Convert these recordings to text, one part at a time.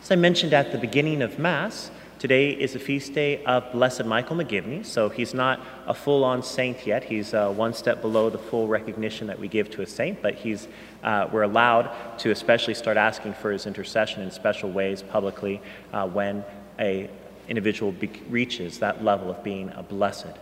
As I mentioned at the beginning of Mass, today is the feast day of Blessed Michael McGivney, so he's not a full-on saint yet. He's one step below the full recognition that we give to a saint, but we're allowed to especially start asking for his intercession in special ways publicly when an individual reaches that level of being a blessed.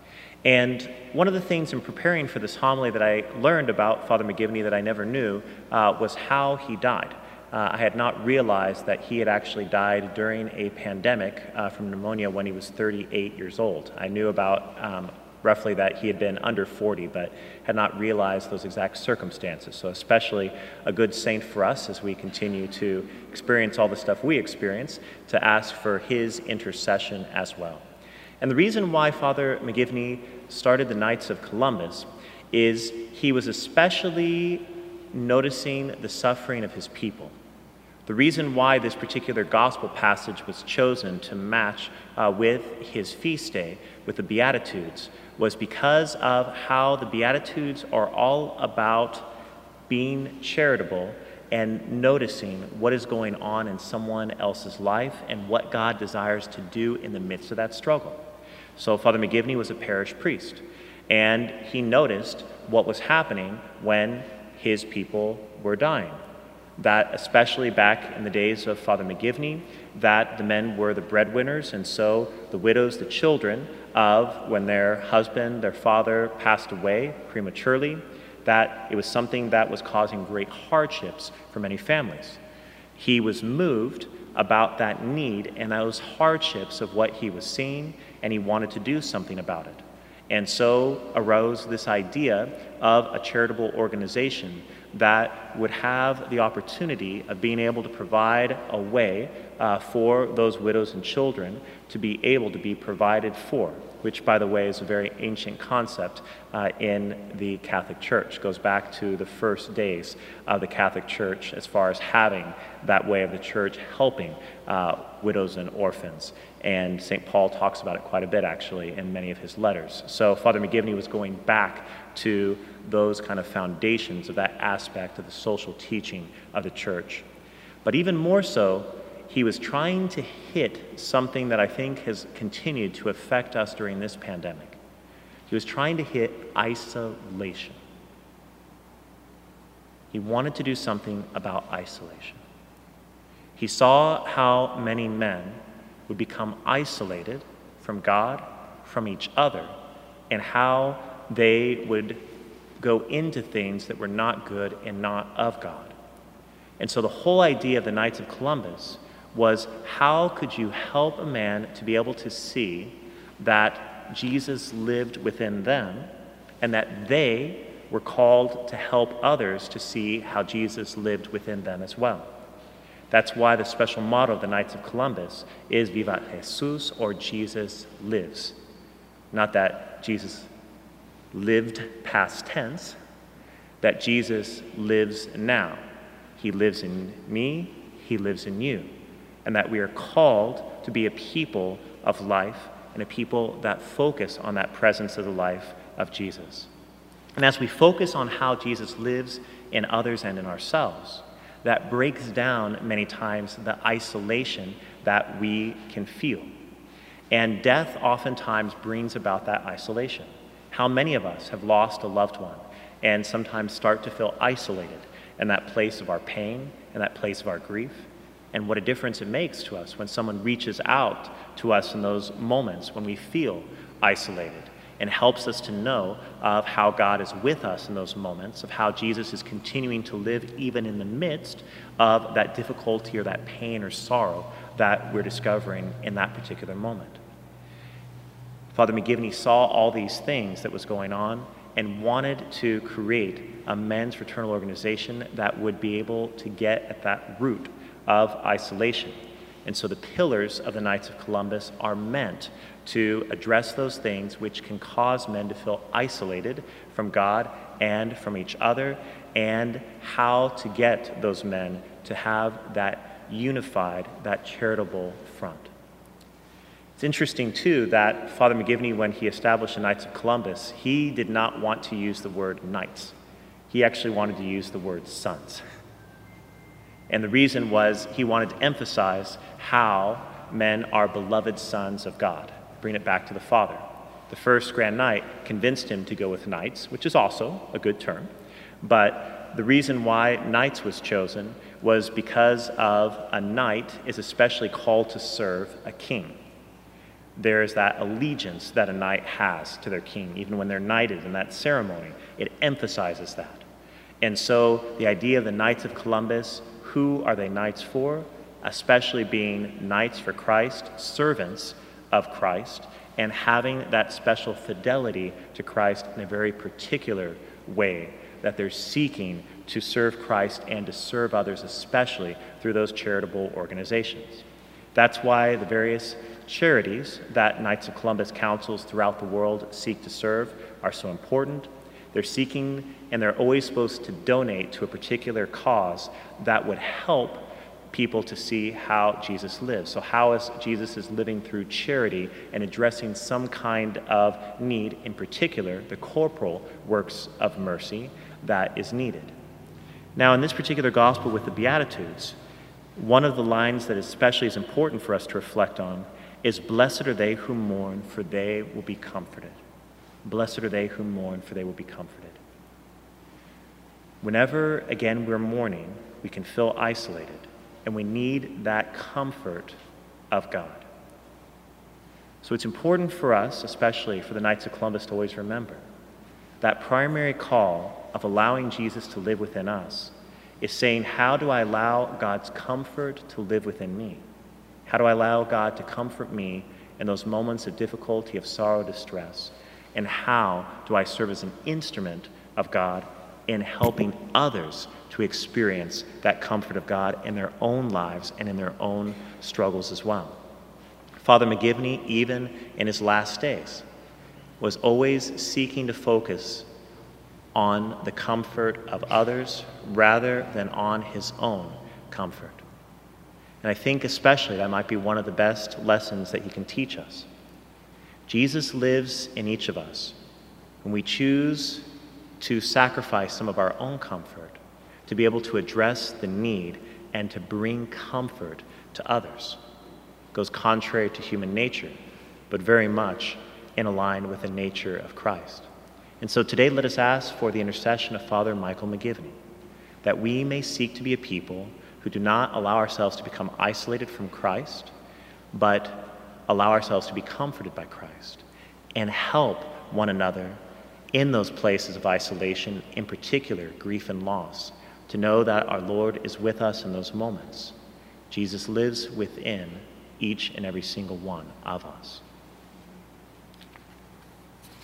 And one of the things in preparing for this homily that I learned about Father McGivney that I never knew was how he died. I had not realized that he had actually died during a pandemic from pneumonia when he was 38 years old. I knew about roughly that he had been under 40, but had not realized those exact circumstances. So especially a good saint for us as we continue to experience all the stuff we experience, to ask for his intercession as well. And the reason why Father McGivney started the Knights of Columbus is he was especially noticing the suffering of his people. The reason why this particular gospel passage was chosen to match with his feast day, with the Beatitudes, was because of how the Beatitudes are all about being charitable and noticing what is going on in someone else's life and what God desires to do in the midst of that struggle. So Father McGivney was a parish priest, and he noticed what was happening when his people were dying. That especially back in the days of Father McGivney, that the men were the breadwinners, and so the widows, the children of when their husband, their father passed away prematurely, that it was something that was causing great hardships for many families. He was moved about that need and those hardships of what he was seeing, and he wanted to do something about it. And so arose this idea of a charitable organization that would have the opportunity of being able to provide a way for those widows and children to be able to be provided for, which, by the way, is a very ancient concept in the Catholic Church. It goes back to the first days of the Catholic Church as far as having that way of the Church helping widows and orphans. And St. Paul talks about it quite a bit, actually, in many of his letters. So Father McGivney was going back to those kind of foundations of that aspect of the social teaching of the Church. But even more so, he was trying to hit something that I think has continued to affect us during this pandemic. He was trying to hit isolation. He wanted to do something about isolation. He saw how many men would become isolated from God, from each other, and how they would go into things that were not good and not of God. And so the whole idea of the Knights of Columbus was, how could you help a man to be able to see that Jesus lived within them and that they were called to help others to see how Jesus lived within them as well. That's why the special motto of the Knights of Columbus is Vivat Jesus, or Jesus lives. Not that Jesus lived past tense, that Jesus lives now. He lives in me, he lives in you. And that we are called to be a people of life and a people that focus on that presence of the life of Jesus. And as we focus on how Jesus lives in others and in ourselves, that breaks down many times the isolation that we can feel. And death oftentimes brings about that isolation. How many of us have lost a loved one and sometimes start to feel isolated in that place of our pain and that place of our grief? And what a difference it makes to us when someone reaches out to us in those moments when we feel isolated, and helps us to know of how God is with us in those moments, of how Jesus is continuing to live even in the midst of that difficulty or that pain or sorrow that we're discovering in that particular moment. Father McGivney saw all these things that was going on and wanted to create a men's fraternal organization that would be able to get at that root of isolation. And so the pillars of the Knights of Columbus are meant to address those things which can cause men to feel isolated from God and from each other, and how to get those men to have that unified, that charitable front. It's interesting, too, that Father McGivney, when he established the Knights of Columbus, he did not want to use the word knights. He actually wanted to use the word sons. And the reason was he wanted to emphasize how men are beloved sons of God, bring it back to the Father. The first Grand Night convinced him to go with knights, which is also a good term, but the reason why knights was chosen was because of a knight is especially called to serve a king. There is that allegiance that a knight has to their king, even when they're knighted in that ceremony. It emphasizes that. And so the idea of the Knights of Columbus, who are they knights for? Especially being knights for Christ, servants of Christ, and having that special fidelity to Christ in a very particular way, that they're seeking to serve Christ and to serve others, especially through those charitable organizations. That's why the various charities that Knights of Columbus councils throughout the world seek to serve are so important. They're seeking, and they're always supposed to donate to a particular cause that would help people to see how Jesus lives. So how is Jesus is living through charity and addressing some kind of need, in particular the corporal works of mercy that is needed. Now in this particular gospel with the Beatitudes, one of the lines that especially is important for us to reflect on is, "Blessed are they who mourn, for they will be comforted." Blessed are they who mourn, for they will be comforted. Whenever, again, we're mourning, we can feel isolated, and we need that comfort of God. So it's important for us, especially for the Knights of Columbus, to always remember that primary call of allowing Jesus to live within us is saying, how do I allow God's comfort to live within me? How do I allow God to comfort me in those moments of difficulty, of sorrow, distress? And how do I serve as an instrument of God in helping others to experience that comfort of God in their own lives and in their own struggles as well? Father McGivney, even in his last days, was always seeking to focus on the comfort of others rather than on his own comfort. And I think especially that might be one of the best lessons that he can teach us. Jesus lives in each of us. When we choose to sacrifice some of our own comfort to be able to address the need and to bring comfort to others, it goes contrary to human nature, but very much in line with the nature of Christ. And so today let us ask for the intercession of Father Michael McGivney, that we may seek to be a people who do not allow ourselves to become isolated from Christ, but allow ourselves to be comforted by Christ and help one another in those places of isolation, in particular grief and loss, to know that our Lord is with us in those moments. Jesus lives within each and every single one of us.